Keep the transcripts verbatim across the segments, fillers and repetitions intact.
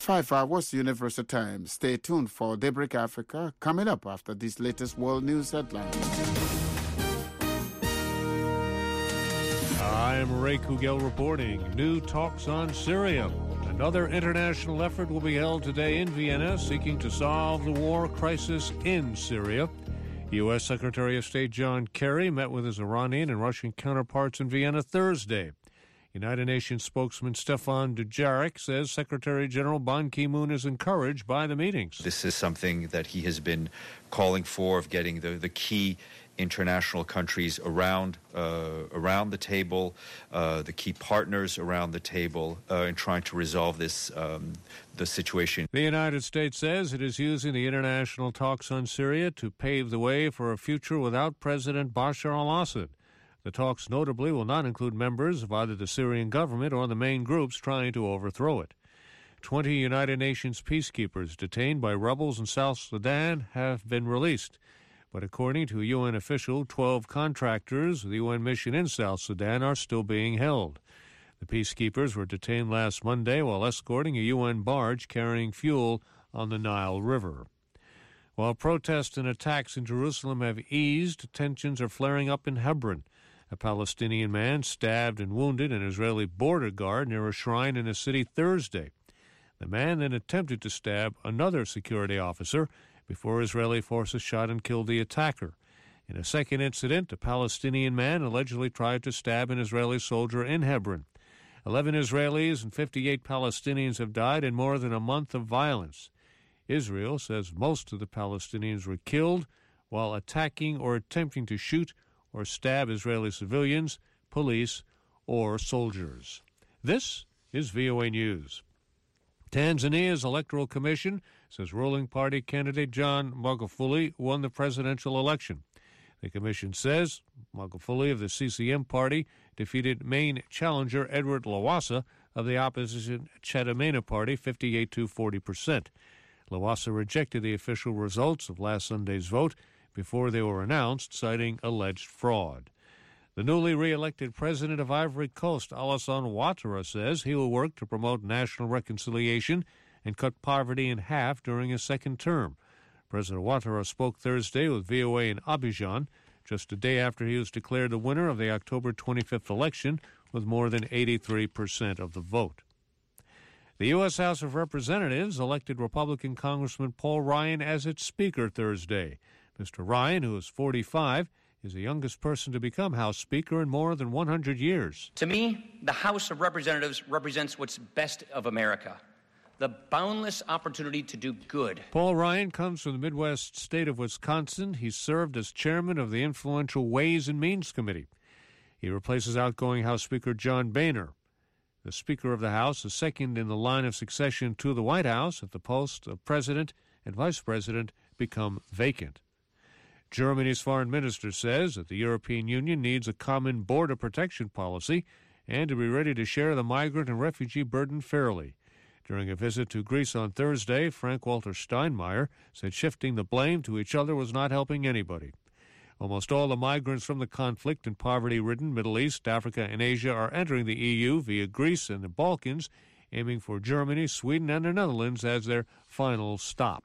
Five hours Universal Time. Stay tuned for Daybreak Africa coming up after these latest world news headlines. I'm Ray Kugel reporting. New talks on Syria. Another international effort will be held today in Vienna seeking to solve the war crisis in Syria. U S. Secretary of State John Kerry met with his Iranian and Russian counterparts in Vienna Thursday. United Nations spokesman Stefan Dujarric says Secretary General Ban Ki-moon is encouraged by the meetings. This is something that he has been calling for, of getting the, the key international countries around uh, around the table, uh, the key partners around the table, uh, in trying to resolve this um, the situation. The United States says it is using the international talks on Syria to pave the way for a future without President Bashar al-Assad. The talks notably will not include members of either the Syrian government or the main groups trying to overthrow it. Twenty United Nations peacekeepers detained by rebels in South Sudan have been released. But according to a U N official, twelve contractors of the U N mission in South Sudan are still being held. The peacekeepers were detained last Monday while escorting a U N barge carrying fuel on the Nile River. While protests and attacks in Jerusalem have eased, tensions are flaring up in Hebron. A Palestinian man stabbed and wounded an Israeli border guard near a shrine in the city Thursday. The man then attempted to stab another security officer before Israeli forces shot and killed the attacker. In a second incident, a Palestinian man allegedly tried to stab an Israeli soldier in Hebron. Eleven Israelis and fifty-eight Palestinians have died in more than a month of violence. Israel says most of the Palestinians were killed while attacking or attempting to shoot or stab Israeli civilians, police, or soldiers. This is V O A News. Tanzania's Electoral Commission says ruling party candidate John Magufuli won the presidential election. The commission says Magufuli of the C C M party defeated main challenger Edward Lowassa of the opposition Chadema party fifty-eight to forty percent. Lowassa rejected the official results of last Sunday's vote before they were announced, citing alleged fraud. The newly re-elected president of Ivory Coast, Alassane Ouattara, says he will work to promote national reconciliation and cut poverty in half during his second term. President Ouattara spoke Thursday with V O A in Abidjan, just a day after he was declared the winner of the October twenty-fifth election with more than eighty-three percent of the vote. The U S. House of Representatives elected Republican Congressman Paul Ryan as its Speaker Thursday. Mister Ryan, who is forty-five, is the youngest person to become House Speaker in more than one hundred years. To me, the House of Representatives represents what's best of America, the boundless opportunity to do good. Paul Ryan comes from the Midwest state of Wisconsin. He served as chairman of the influential Ways and Means Committee. He replaces outgoing House Speaker John Boehner. The Speaker of the House is second in the line of succession to the White House if the posts of President and Vice President become vacant. Germany's foreign minister says that the European Union needs a common border protection policy and to be ready to share the migrant and refugee burden fairly. During a visit to Greece on Thursday, Frank-Walter Steinmeier said shifting the blame to each other was not helping anybody. Almost all the migrants from the conflict and poverty-ridden Middle East, Africa, and Asia are entering the E U via Greece and the Balkans, aiming for Germany, Sweden, and the Netherlands as their final stop.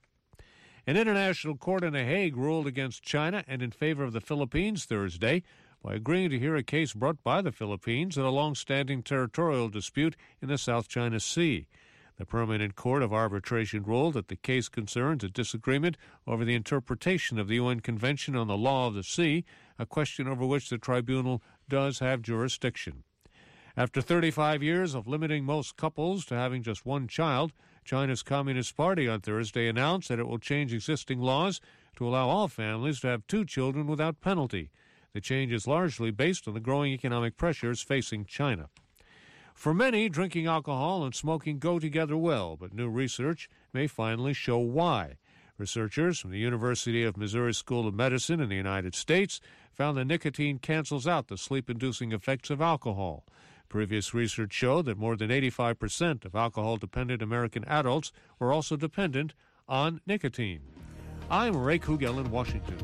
An international court in The Hague ruled against China and in favor of the Philippines Thursday by agreeing to hear a case brought by the Philippines in a long-standing territorial dispute in the South China Sea. The Permanent Court of Arbitration ruled that the case concerns a disagreement over the interpretation of the U N Convention on the Law of the Sea, a question over which the tribunal does have jurisdiction. After thirty-five years of limiting most couples to having just one child, China's Communist Party on Thursday announced that it will change existing laws to allow all families to have two children without penalty. The change is largely based on the growing economic pressures facing China. For many, drinking alcohol and smoking go together well, but new research may finally show why. Researchers from the University of Missouri School of Medicine in the United States found that nicotine cancels out the sleep-inducing effects of alcohol. Previous research showed that more than eighty-five percent of alcohol-dependent American adults were also dependent on nicotine. I'm Ray Kugel in Washington.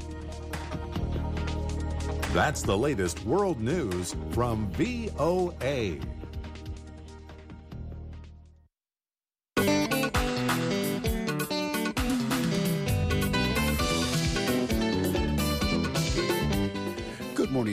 That's the latest world news from V O A.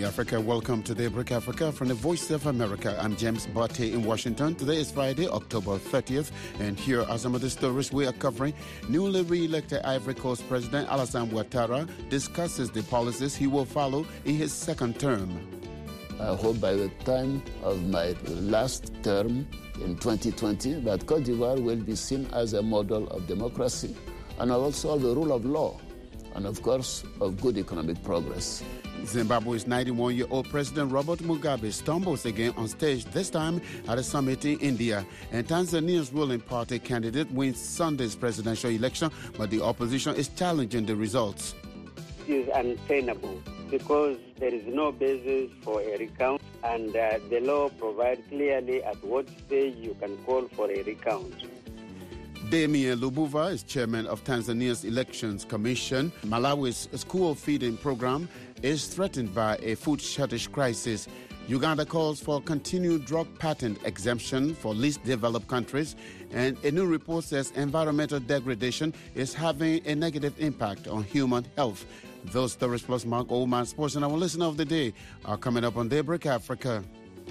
morning, Africa. Welcome to Daybreak Africa from the Voice of America. I'm James Barty in Washington. Today is Friday, October thirtieth, and here are some of the stories we are covering. Newly re-elected Ivory Coast President Alassane Ouattara discusses the policies he will follow in his second term. I hope by the time of my last term in twenty twenty that Côte d'Ivoire will be seen as a model of democracy and also the rule of law and, of course, of good economic progress. Zimbabwe's ninety-one-year-old President Robert Mugabe stumbles again on stage, this time at a summit in India. And Tanzania's ruling party candidate wins Sunday's presidential election, but the opposition is challenging the results. It is untenable because there is no basis for a recount, and uh, the law provides clearly at what stage you can call for a recount. Damien Lubuva is chairman of Tanzania's Elections Commission. Malawi's school feeding program is threatened by a food shortage crisis. Uganda calls for continued drug patent exemption for least developed countries. And a new report says environmental degradation is having a negative impact on human health. Those stories plus Mark Oldman Sports and our listener of the day are coming up on Daybreak Africa.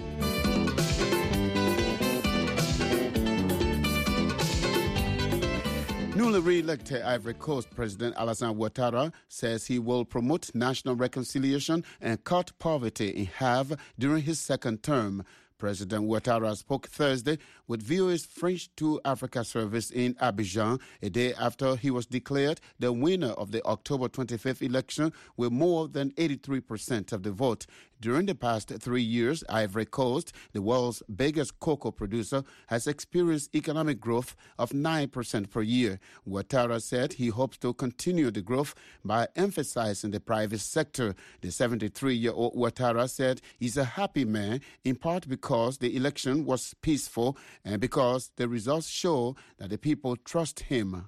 Newly re-elected Ivory Coast President Alassane Ouattara says he will promote national reconciliation and cut poverty in half during his second term. President Ouattara spoke Thursday with V O A's French to Africa service in Abidjan, a day after he was declared the winner of the October twenty-fifth election with more than eighty-three percent of the vote. During the past three years, Ivory Coast, the world's biggest cocoa producer, has experienced economic growth of nine percent per year. Ouattara said he hopes to continue the growth by emphasizing the private sector. The seventy-three-year-old Ouattara said he's a happy man, in part because the election was peaceful and because the results show that the people trust him.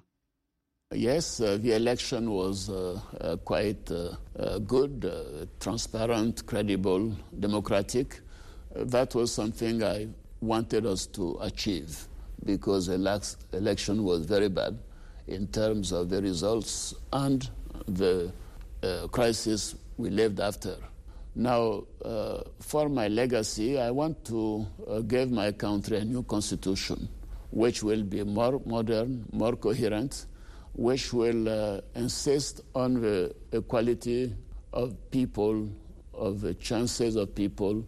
Yes, uh, the election was uh, uh, quite uh, uh, good, uh, transparent, credible, democratic. Uh, that was something I wanted us to achieve because the last election was very bad in terms of the results and the uh, crisis we lived after. Now, uh, for my legacy, I want to uh, give my country a new constitution, which will be more modern, more coherent, which will uh, insist on the equality of people, of the chances of people,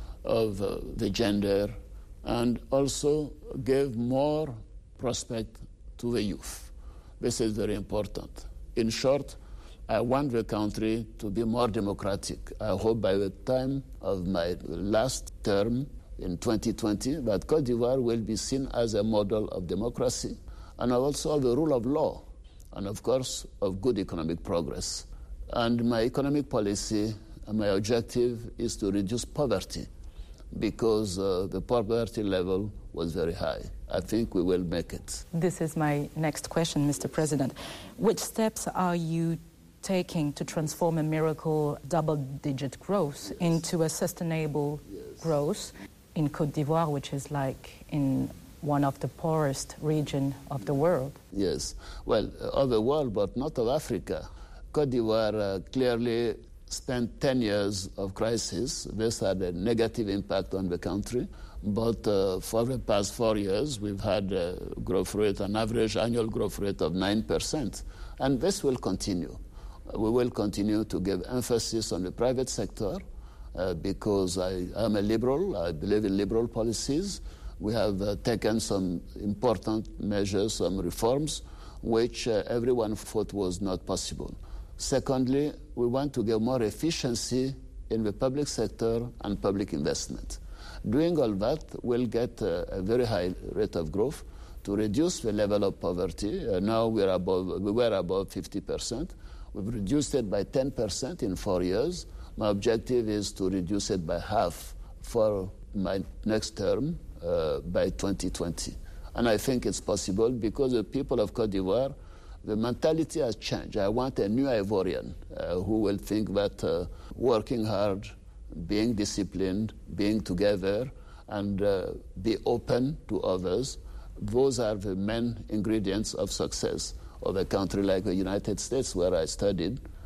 of uh, the gender, and also give more prospect to the youth. This is very important. In short, I want the country to be more democratic. I hope by the time of my last term in twenty twenty that Côte d'Ivoire will be seen as a model of democracy and also of the rule of law, and of course, of good economic progress. And my economic policy, and my objective is to reduce poverty because uh, the poverty level was very high. I think we will make it. This is my next question, Mister President. Which steps are you taking to transform a miracle double-digit growth yes. into a sustainable yes. growth in Côte d'Ivoire, which is like in one of the poorest regions of the world? Yes, well, of the world, but not of Africa. Côte d'Ivoire uh, clearly spent ten years of crisis. This had a negative impact on the country. But uh, for the past four years, we've had a growth rate, an average annual growth rate of nine percent. And this will continue. We will continue to give emphasis on the private sector uh, because I am a liberal. I believe in liberal policies. We have uh, taken some important measures, some reforms, which uh, everyone thought was not possible. Secondly, we want to give more efficiency in the public sector and public investment. Doing all that will get uh, a very high rate of growth to reduce the level of poverty. Uh, now we're above, we were above fifty percent. We've reduced it by ten percent in four years. My objective is to reduce it by half for my next term uh, by twenty twenty. And I think it's possible because the people of Côte d'Ivoire, the mentality has changed. I want a new Ivorian uh, who will think that uh, working hard, being disciplined, being together, and uh, be open to others, those are the main ingredients of success of a country like the United States, where I studied,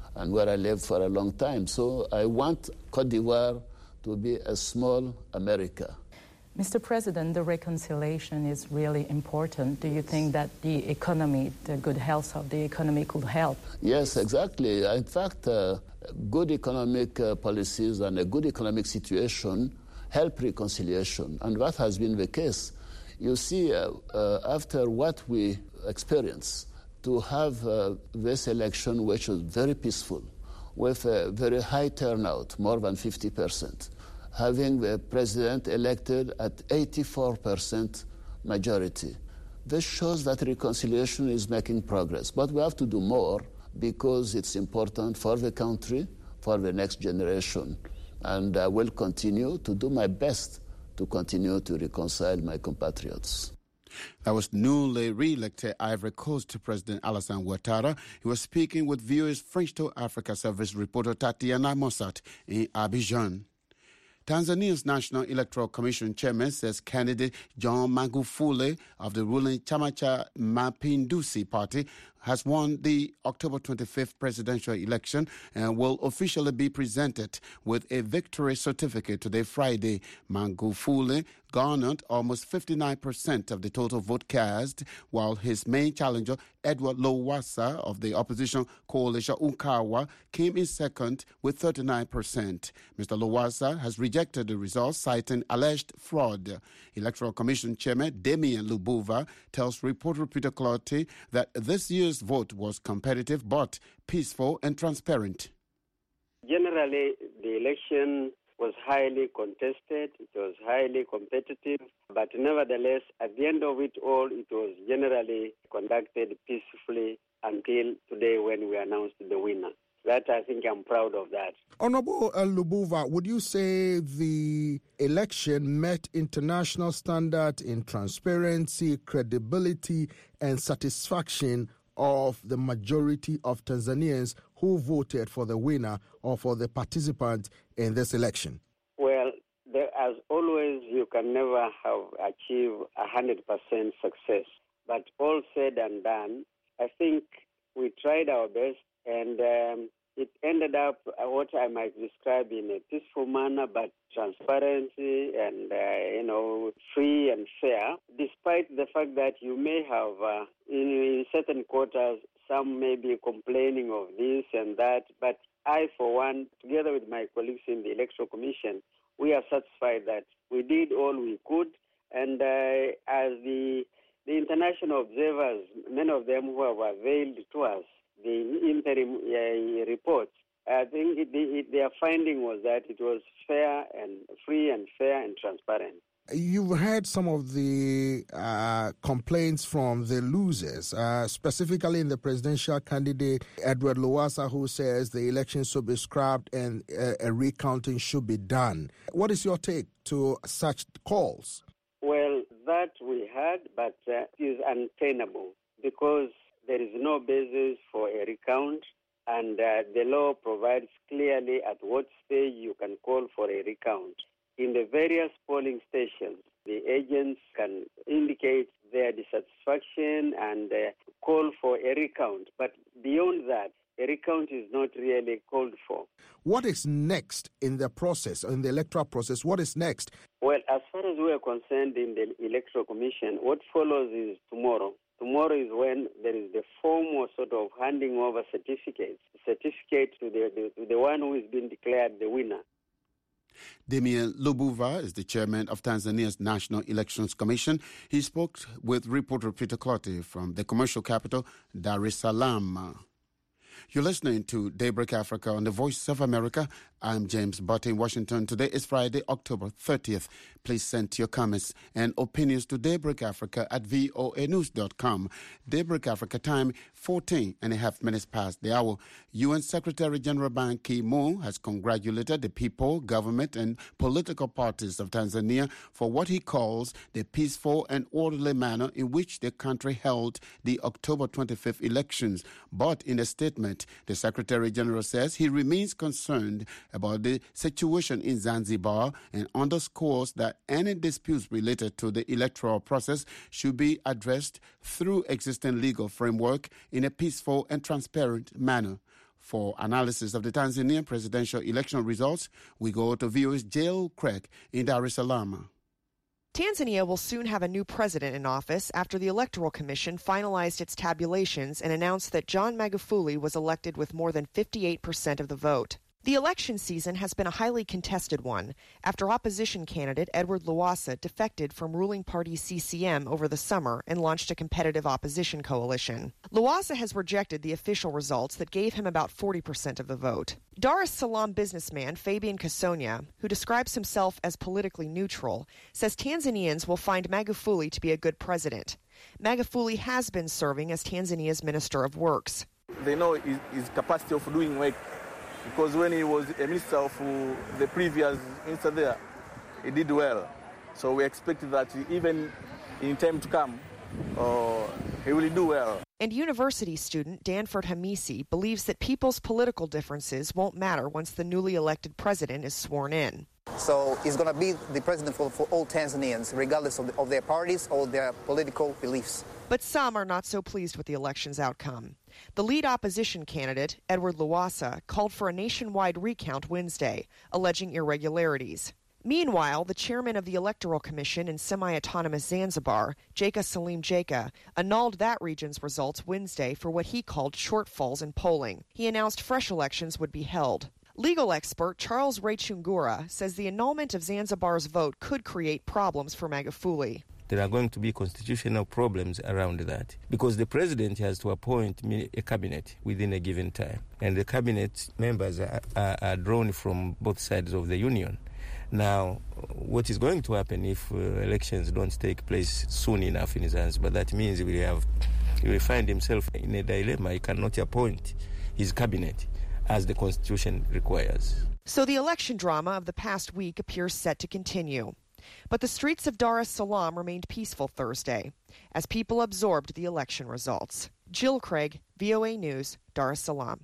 and where I lived for a long time. So I want Côte d'Ivoire to be a small America. Mister President, the reconciliation is really important. Do you think that the economy, the good health of the economy could help? Yes, exactly. In fact, uh, good economic uh, policies and a good economic situation help reconciliation, and that has been the case. You see, uh, uh, after what we experienced, to have uh, this election, which was very peaceful, with a very high turnout, more than fifty percent, having the president elected at eighty-four percent majority. This shows that reconciliation is making progress. But we have to do more because it's important for the country, for the next generation. And I will continue to do my best to continue to reconcile my compatriots. That was newly re-elected Ivory Coast President Alassane Ouattara. He was speaking with V O A's French to Africa service reporter Tatiana Mossat in Abidjan. Tanzania's National Electoral Commission chairman says candidate John Magufuli of the ruling Chama cha Mapinduzi party has won the October twenty-fifth presidential election and will officially be presented with a victory certificate today, Friday. Magufuli garnered almost fifty-nine percent of the total vote cast, while his main challenger, Edward Lowassa of the opposition coalition Ukawa, came in second with thirty-nine percent. Mister Lowassa has rejected the results, citing alleged fraud. Electoral Commission Chairman Damien Lubuva tells reporter Peter Clottey that this year's vote was competitive but peaceful and transparent. Generally, the election was highly contested, it was highly competitive, but nevertheless, at the end of it all, it was generally conducted peacefully until today when we announced the winner. That, I think I'm proud of that. Honorable uh, Lubuva, would you say the election met international standard in transparency, credibility, and satisfaction of the majority of Tanzanians who voted for the winner or for the participant in this election? Well, there, as always, you can never have achieved one hundred percent success. But all said and done, I think we tried our best, and um, it ended up uh, what I might describe in a peaceful manner, but transparency and, uh, you know, free and fair, despite the fact that you may have, uh, in, in certain quarters, some may be complaining of this and that, but I, for one, together with my colleagues in the Electoral Commission, we are satisfied that we did all we could, and uh, as the, the international observers, many of them who have availed to us, the interim uh, reports, I think it, it, their finding was that it was fair and free and fair and transparent. You've heard some of the uh, complaints from the losers, uh, specifically in the presidential candidate Edward Lowassa, who says the election should be scrapped and uh, a recounting should be done. What is your take to such calls? Well, that we heard, but uh, it is untenable because there is no basis for a recount, and uh, the law provides clearly at what stage you can call for a recount. In the various polling stations, the agents can indicate their dissatisfaction and uh, call for a recount. But beyond that, a recount is not really called for. What is next in the process, in the electoral process? What is next? Well, as far as we are concerned in the Electoral Commission, what follows is tomorrow. Tomorrow is when there is the formal sort of handing over certificates, certificate to the, the, to the one who has been declared the winner. Damien Lubuva is the chairman of Tanzania's National Elections Commission. He spoke with reporter Peter Clottey from the commercial capital, Dar es Salaam. You're listening to Daybreak Africa on the Voice of America. I'm James Butt in Washington. Today is Friday, October thirtieth. Please send your comments and opinions to Daybreak Africa at voa news dot com. Daybreak Africa time, fourteen and a half minutes past the hour. U N Secretary General Ban Ki-moon has congratulated the people, government, and political parties of Tanzania for what he calls the peaceful and orderly manner in which the country held the October twenty-fifth elections. But in a statement, the Secretary General says he remains concerned about the situation in Zanzibar and underscores that any disputes related to the electoral process should be addressed through existing legal framework in a peaceful and transparent manner. For analysis of the Tanzanian presidential election results, we go to V O A's Jill Craig in Dar es Salaam. Tanzania will soon have a new president in office after the Electoral Commission finalized its tabulations and announced that John Magufuli was elected with more than fifty-eight percent of the vote. The election season has been a highly contested one after opposition candidate Edward Lowassa defected from ruling party C C M over the summer and launched a competitive opposition coalition. Lowassa has rejected the official results that gave him about forty percent of the vote. Dar es Salaam businessman Fabian Kasonia, who describes himself as politically neutral, says Tanzanians will find Magufuli to be a good president. Magufuli has been serving as Tanzania's Minister of Works. They know his, his capacity of doing work, because when he was a minister of the previous minister there, he did well. So we expect that even in time to come, uh, he will do well. And university student Danford Hamisi believes that people's political differences won't matter once the newly elected president is sworn in. So he's going to be the president for, for all Tanzanians, regardless of, the, of their parties or their political beliefs. But some are not so pleased with the election's outcome. The lead opposition candidate, Edward Lowassa, called for a nationwide recount Wednesday, alleging irregularities. Meanwhile, the chairman of the Electoral Commission in semi-autonomous Zanzibar, Jeka Salim Jeka, annulled that region's results Wednesday for what he called shortfalls in polling. He announced fresh elections would be held. Legal expert Charles Rachungura says the annulment of Zanzibar's vote could create problems for Magufuli. There are going to be constitutional problems around that because the president has to appoint a cabinet within a given time. And the cabinet members are, are, are drawn from both sides of the union. Now, what is going to happen if uh, elections don't take place soon enough in Zanzibar? That means he will, have, he will find himself in a dilemma. He cannot appoint his cabinet as the Constitution requires. So the election drama of the past week appears set to continue. But the streets of Dar es Salaam remained peaceful Thursday as people absorbed the election results. Jill Craig, V O A News, Dar es Salaam.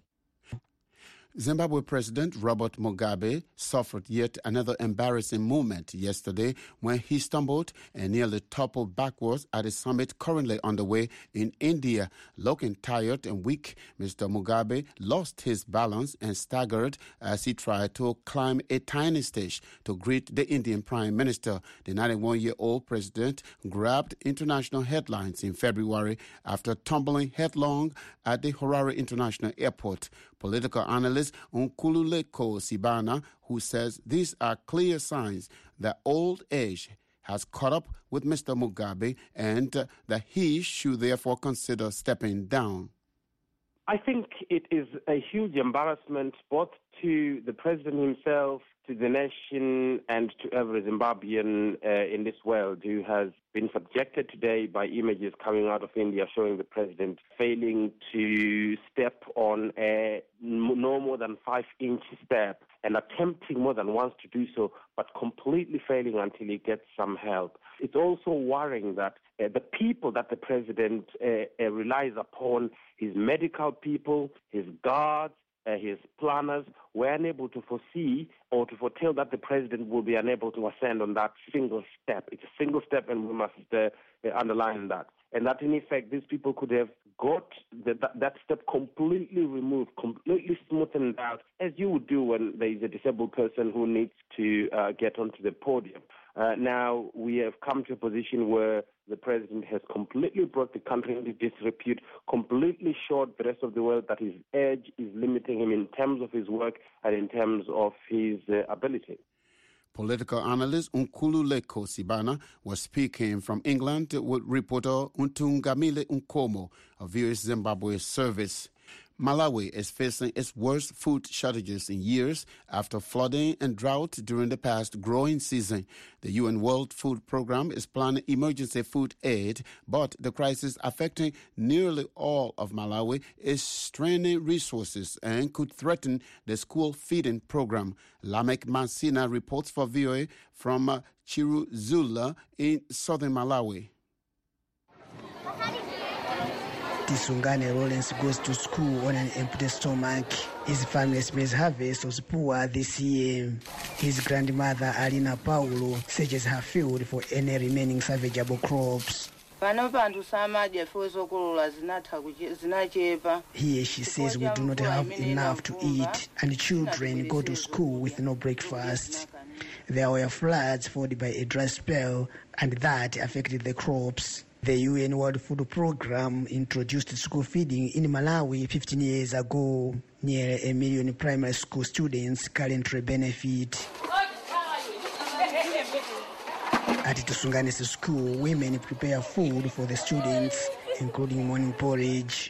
Zimbabwe President Robert Mugabe suffered yet another embarrassing moment yesterday when he stumbled and nearly toppled backwards at a summit currently underway in India. Looking tired and weak, Mister Mugabe lost his balance and staggered as he tried to climb a tiny stage to greet the Indian Prime Minister. The ninety-one-year-old president grabbed international headlines in February after tumbling headlong at the Harare International Airport. Political analyst Nkululeko Sibana, who says these are clear signs that old age has caught up with Mister Mugabe and uh, that he should therefore consider stepping down. I think it is a huge embarrassment both to the president himself, to the nation, and to every Zimbabwean uh, in this world who has been subjected today by images coming out of India showing the president failing to step on a no more than five-inch step and attempting more than once to do so, but completely failing until he gets some help. It's also worrying that uh, the people that the president uh, uh, relies upon, his medical people, his guards, Uh, his planners, were unable to foresee or to foretell that the president will be unable to ascend on that single step. It's a single step, and we must uh, underline that. And that, in effect, these people could have got the, that, that step completely removed, completely smoothened out, as you would do when there is a disabled person who needs to uh, get onto the podium. Uh, now, we have come to a position where the president has completely brought the country into disrepute, completely showed the rest of the world that his age is limiting him in terms of his work and in terms of his uh, ability. Political analyst Nkululeko Sibana was speaking from England with reporter Untungamile Nkomo of V O A Zimbabwe service. Malawi is facing its worst food shortages in years after flooding and drought during the past growing season. The U N World Food Programme is planning emergency food aid, but the crisis affecting nearly all of Malawi is straining resources and could threaten the school feeding program. Lamek Masina reports for V O A from uh, Chiruzula in southern Malawi. Tisungane Rollins goes to school on an empty stomach. His family's maize harvest was poor this year. His grandmother, Alina Paulo, searches her field for any remaining salvageable crops. Here she says we do not have enough to eat, and children go to school with no breakfast. There were floods followed by a dry spell, and that affected the crops. The U N World Food Programme introduced school feeding in Malawi fifteen years ago. Nearly a million primary school students currently benefit. At Tusungane's school, women prepare food for the students, including morning porridge.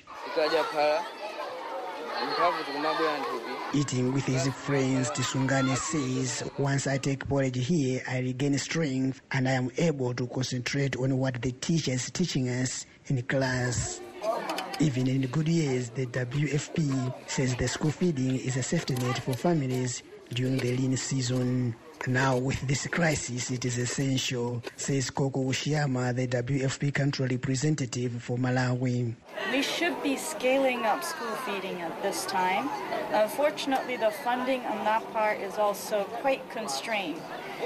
Eating with his friends, Tisungane says, once I take porridge here, I regain strength and I am able to concentrate on what the teacher is teaching us in class. Even in good years, the W F P says the school feeding is a safety net for families during the lean season. Now, with this crisis, it is essential, says Koko Ushiyama, the W F P country representative for Malawi. We should be scaling up school feeding at this time. Unfortunately, the funding on that part is also quite constrained.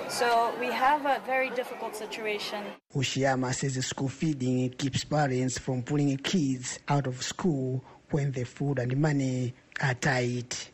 So we have a very difficult situation. Ushiyama says the school feeding keeps parents from pulling kids out of school when the food and money are tight.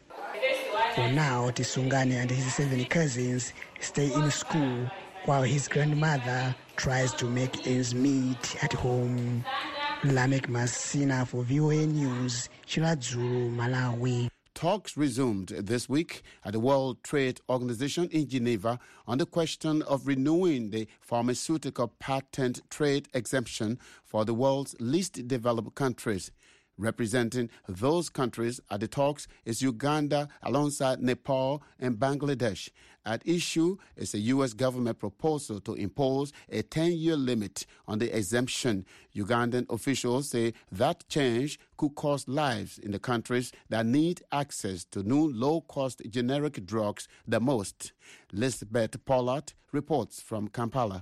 For now, Tisungane and his seven cousins stay in school while his grandmother tries to make ends meet at home. Lamek Masina for V O A News, Chiradzulu, Malawi. Talks resumed this week at the World Trade Organization in Geneva on the question of renewing the pharmaceutical patent trade exemption for the world's least developed countries. Representing those countries at the talks is Uganda alongside Nepal and Bangladesh. At issue is a U S government proposal to impose a ten-year limit on the exemption. Ugandan officials say that change could cost lives in the countries that need access to new low-cost generic drugs the most. Lisbeth Pollard reports from Kampala.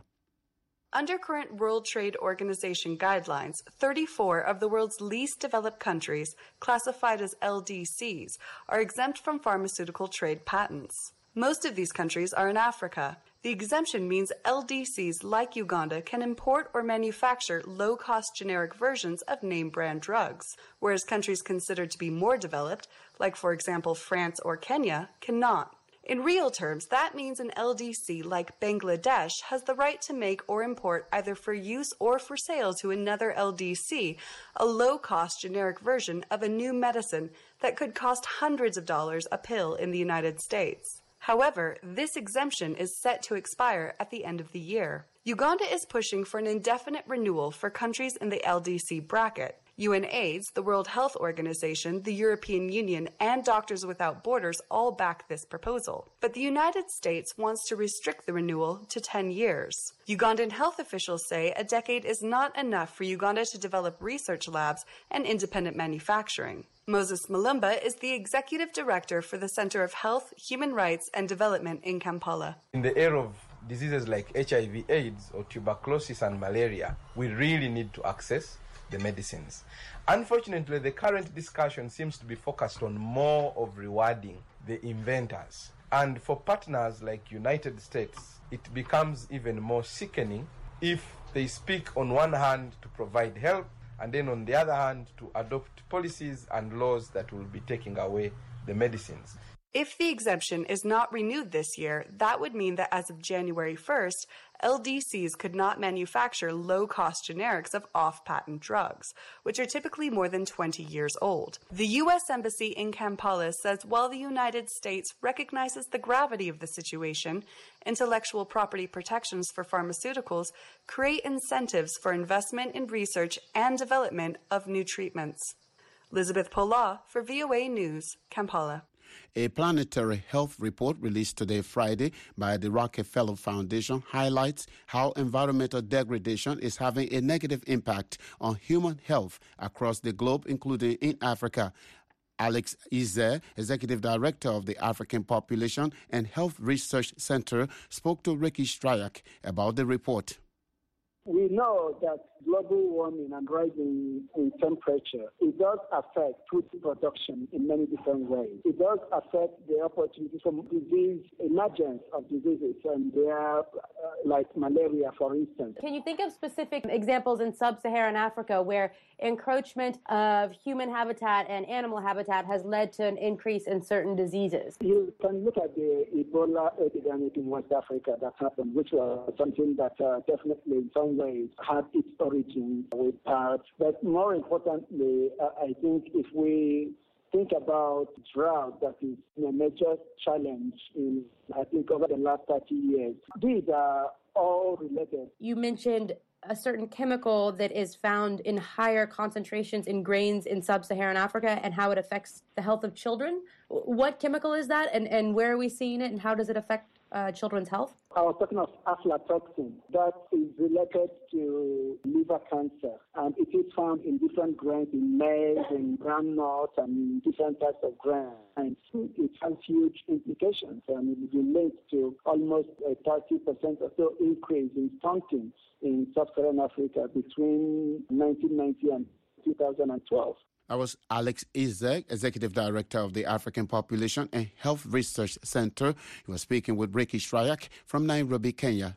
Under current World Trade Organization guidelines, thirty-four of the world's least developed countries, classified as L D Cs, are exempt from pharmaceutical trade patents. Most of these countries are in Africa. The exemption means L D Cs like Uganda can import or manufacture low-cost generic versions of name-brand drugs, whereas countries considered to be more developed, like for example France or Kenya, cannot. In real terms, that means an L D C like Bangladesh has the right to make or import, either for use or for sale to another L D C, a low-cost generic version of a new medicine that could cost hundreds of dollars a pill in the United States. However, this exemption is set to expire at the end of the year. Uganda is pushing for an indefinite renewal for countries in the L D C bracket. UNAIDS, the World Health Organization, the European Union, and Doctors Without Borders all back this proposal. But the United States wants to restrict the renewal to ten years. Ugandan health officials say a decade is not enough for Uganda to develop research labs and independent manufacturing. Moses Malumba is the executive director for the Center of Health, Human Rights, and Development in Kampala. In the era of diseases like H I V AIDS or tuberculosis and malaria, we really need to access the medicines. Unfortunately, the current discussion seems to be focused on more of rewarding the inventors. And for partners like United States, it becomes even more sickening if they speak on one hand to provide help and then on the other hand to adopt policies and laws that will be taking away the medicines. If the exemption is not renewed this year, that would mean that as of January first, L D Cs could not manufacture low-cost generics of off-patent drugs, which are typically more than twenty years old. The U S Embassy in Kampala says while the United States recognizes the gravity of the situation, intellectual property protections for pharmaceuticals create incentives for investment in research and development of new treatments. Elizabeth Pola for V O A News, Kampala. A planetary health report released today, Friday, by the Rockefeller Foundation highlights how environmental degradation is having a negative impact on human health across the globe, including in Africa. Alex Ize, Executive Director of the African Population and Health Research Center, spoke to Ricky Stryak about the report. We know that global warming and rising in temperature, it does affect food production in many different ways. It does affect the opportunity for disease, emergence of diseases, and they are uh, like malaria, for instance. Can you think of specific examples in sub-Saharan Africa where encroachment of human habitat and animal habitat has led to an increase in certain diseases? You can look at the Ebola epidemic in West Africa that happened, which was something that uh, definitely in some ways had its origin with parts. But more importantly, uh, I think if we think about drought, that is a major challenge in, I think, over the last thirty years. These are all related. You mentioned a certain chemical that is found in higher concentrations in grains in sub-Saharan Africa and how it affects the health of children. What chemical is that, and, and where are we seeing it, and how does it affect uh, children's health? I was talking of aflatoxin. That is related to liver cancer, and it is found in different grains, in maize, in groundnuts, and in different types of grains. And it has huge implications, and it relates to almost a thirty percent or so increase in stunting in sub-Saharan Africa between nineteen ninety and two thousand twelve. That was Alex Izek, Executive Director of the African Population and Health Research Center. He was speaking with Ricky Shryak from Nairobi, Kenya.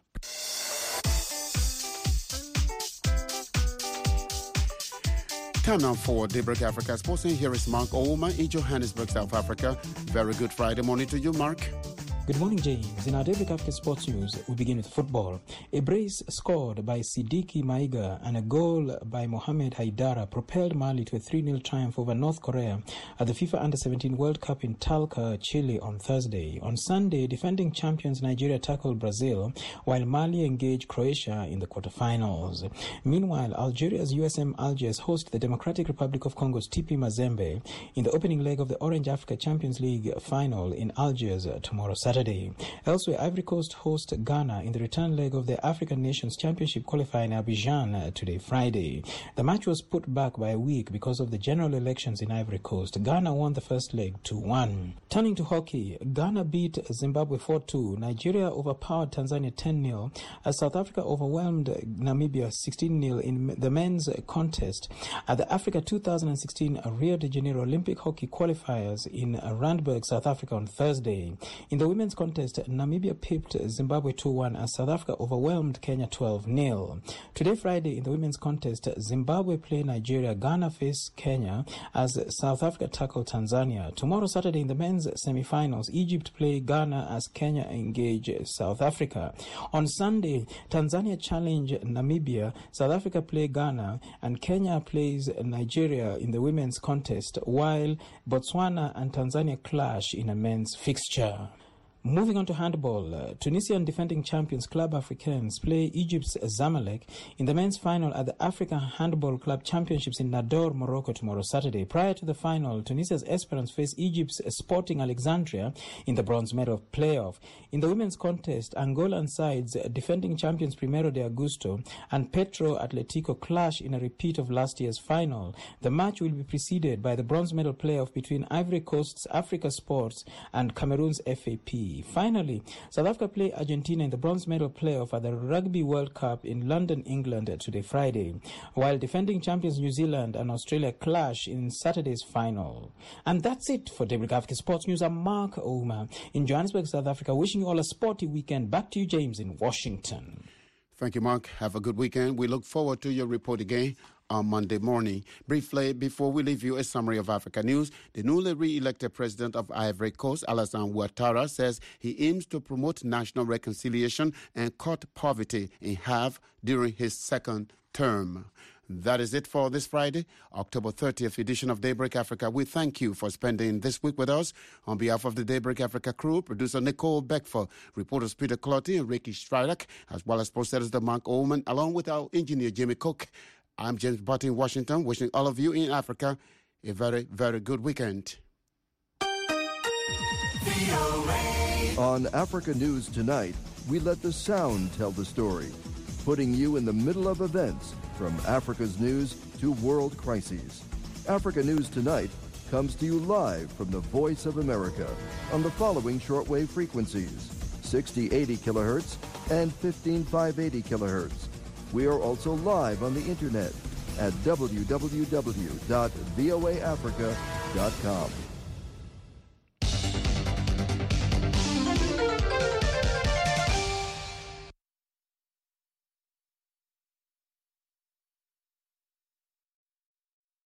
Time now for Daybreak Africa Sports, and here is Mark Ouma in Johannesburg, South Africa. Very good Friday morning to you, Mark. Good morning, James. In our Daybreak Africa Sports News, we begin with football. A brace scored by Sidiki Maiga and a goal by Mohamed Haidara propelled Mali to a three nil triumph over North Korea at the FIFA Under seventeen World Cup in Talca, Chile on Thursday. On Sunday, defending champions Nigeria tackled Brazil, while Mali engaged Croatia in the quarterfinals. Meanwhile, Algeria's U S M Algiers host the Democratic Republic of Congo's T P Mazembe in the opening leg of the Orange Africa Champions League final in Algiers tomorrow, Saturday. Elsewhere, Ivory Coast host Ghana in the return leg of the African Nations Championship qualifier in Abidjan today, Friday. The match was put back by a week because of the general elections in Ivory Coast. Ghana won the first leg two one. Turning to hockey, Ghana beat Zimbabwe four two. Nigeria overpowered Tanzania ten nil as South Africa overwhelmed Namibia sixteen nil in the men's contest at the Africa two thousand sixteen Rio de Janeiro Olympic hockey qualifiers in Randburg, South Africa on Thursday. In the women's contest, Namibia pipped Zimbabwe two one as South Africa overwhelmed Kenya twelve nil. Today, Friday, in the women's contest, Zimbabwe play Nigeria, Ghana face Kenya as South Africa tackle Tanzania. Tomorrow, Saturday, in the men's semi-finals, Egypt play Ghana as Kenya engage South Africa. On Sunday, Tanzania challenge Namibia, South Africa play Ghana, and Kenya plays Nigeria in the women's contest, while Botswana and Tanzania clash in a men's fixture. Moving on to handball, uh, Tunisian defending champions Club Africains play Egypt's Zamalek in the men's final at the African Handball Club Championships in Nador, Morocco tomorrow, Saturday. Prior to the final, Tunisia's Esperance face Egypt's Sporting Alexandria in the bronze medal playoff. In the women's contest, Angolan sides defending champions Primero de Agosto and Petro Atletico clash in a repeat of last year's final. The match will be preceded by the bronze medal playoff between Ivory Coast's Africa Sports and Cameroon's F A P. Finally, South Africa play Argentina in the bronze medal playoff at the Rugby World Cup in London, England today, Friday, while defending champions New Zealand and Australia clash in Saturday's final. And that's it for Daybreak Africa Sports News. I'm Mark Ouma in Johannesburg, South Africa, wishing you all a sporty weekend. Back to you, James, in Washington. Thank you, Mark. Have a good weekend. We look forward to your report again on Monday morning. Briefly, before we leave you, a summary of Africa news. The newly re-elected president of Ivory Coast, Alassane Ouattara, says he aims to promote national reconciliation and cut poverty in half during his second term. That is it for this Friday, October thirtieth edition of Daybreak Africa. We thank you for spending this week with us. On behalf of the Daybreak Africa crew, producer Nicole Beckford, reporters Peter Clotty and Ricky Strydak, as well as posters the Mark Oman, along with our engineer Jimmy Cook. I'm James Butt in Washington, wishing all of you in Africa a very, very good weekend. On Africa News Tonight, we let the sound tell the story, putting you in the middle of events from Africa's news to world crises. Africa News Tonight comes to you live from the Voice of America on the following shortwave frequencies: sixty eighty kilohertz and fifteen five eighty kilohertz. We are also live on the internet at w w w dot v o a africa dot com.